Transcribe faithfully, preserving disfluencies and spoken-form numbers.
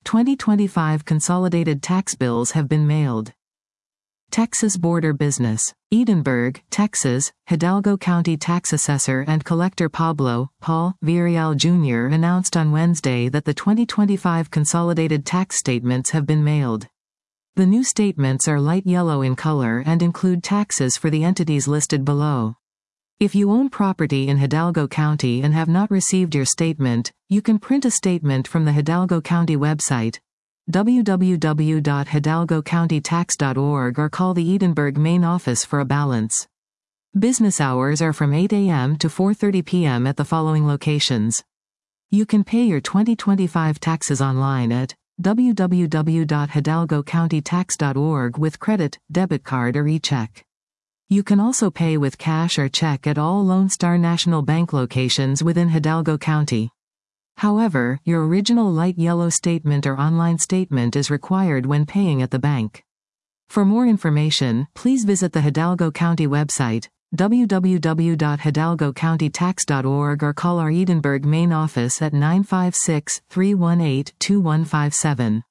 twenty twenty-five consolidated tax bills have been mailed. Texas Border Business. Edinburg, Texas, Hidalgo County Tax Assessor and Collector Pablo, Paul, Villarreal Junior announced on Wednesday that the twenty twenty-five consolidated tax statements have been mailed. The new statements are light yellow in color and include taxes for the entities listed below. If you own property in Hidalgo County and have not received your statement, you can print a statement from the Hidalgo County website, w w w dot hidalgo county tax dot org, or call the Edinburg main office for a balance. Business hours are from eight a m to four thirty p m at the following locations. You can pay your twenty twenty-five taxes online at w w w dot hidalgo county tax dot org with credit, debit card, or e-check. You can also pay with cash or check at all Lone Star National Bank locations within Hidalgo County. However, your original light yellow statement or online statement is required when paying at the bank. For more information, please visit the Hidalgo County website, w w w dot hidalgo county tax dot org, or call our Edinburg main office at nine five six, three one eight, two one five seven.